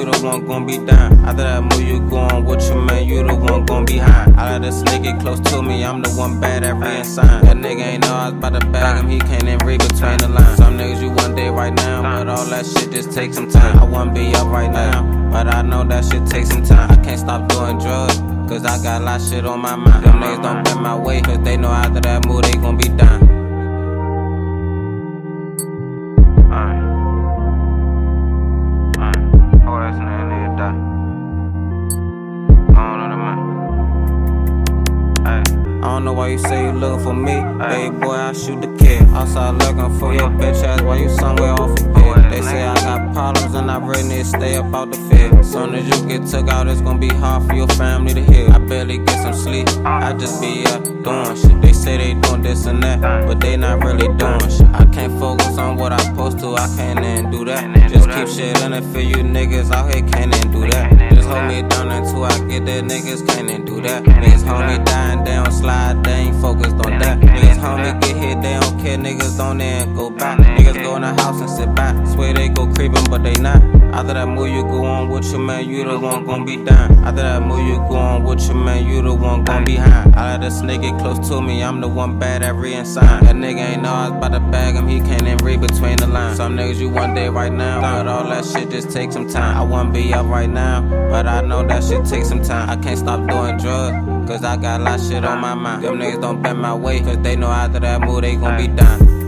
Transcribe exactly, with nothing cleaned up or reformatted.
the one gon' be down. After that move, you going with your man, you the one gon' be high. I let this nigga close to me, I'm the one bad at reading sign. That nigga ain't know I was about to bag him, he can't even read between the lines. Some niggas you one day right now, but all that shit just takes some time. I wanna be up right now, but I know that shit takes some time. I can't stop doing drugs, cause I got a lot of shit on my mind. Them niggas don't bend my way, cause they know after that move they gon' be down. I don't know why you say you looking for me, baby boy, I shoot the kid. Outside looking for your bitch ass while you somewhere off a bed. They say I got problems and I really need to stay up out the field. Soon as you get took out, it's gonna be hard for your family to hear. I barely get some sleep, I just be up doing shit. They say they doing this and that, but they not really doing shit. I can't focus on what I'm supposed to, I can't even do that. Just keep shit in it for you niggas out here, can't even do that. Just hold me down until I get there, niggas can't even do that. Niggas hold me dying, they don't slide, they ain't focused on that. Niggas hold me get hit, they don't care, niggas don't even go back. Niggas go in the house and sit back, swear they go creeping, but they not. After that move, you go on with your man, you the one gon' be down. After that move, you go on with your man, you the one gon' be high. I let this nigga get close to me, I'm the one bad at reading sign. That nigga ain't know I was about to bag him, he can't even read between the lines. Some niggas you one day right now, but all that shit just takes some time. I wanna be up right now, but I know that shit takes some time. I can't stop doing drugs, cause I got a lot of shit on my mind. Them niggas don't bend my way, cause they know after that move they gon' be down.